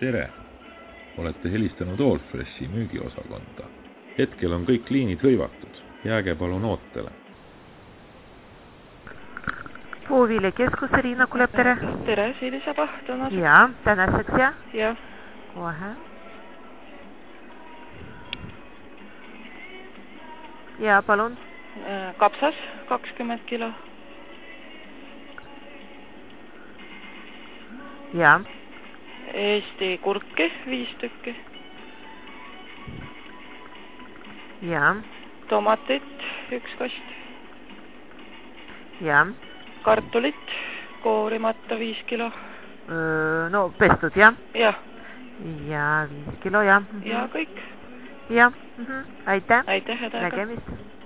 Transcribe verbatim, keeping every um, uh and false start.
tere! Olete helistanud Allfreshi müügiosakonda. Hetkel on kõik liinid hõivatud. Jääge palun ootele. Puuviljakeskus, Riina Kulep, tere! Tere, Silisaba, tänaseks. Jaa, tänaseks, jah? Jah. Kohe. Jaa, palun. Kapsas, kakskümmend kilo. Jaa. Eesti kurki, viis tükki. Jaa. Tomatit, üks kast. Jaa. Kartulit, koorimata, viis kilo. No, pestud, jah? Jah. Jaa, viis kilo, jah. Ja kõik. Jah, aitäh. Aitäh, edasi. Nägemist.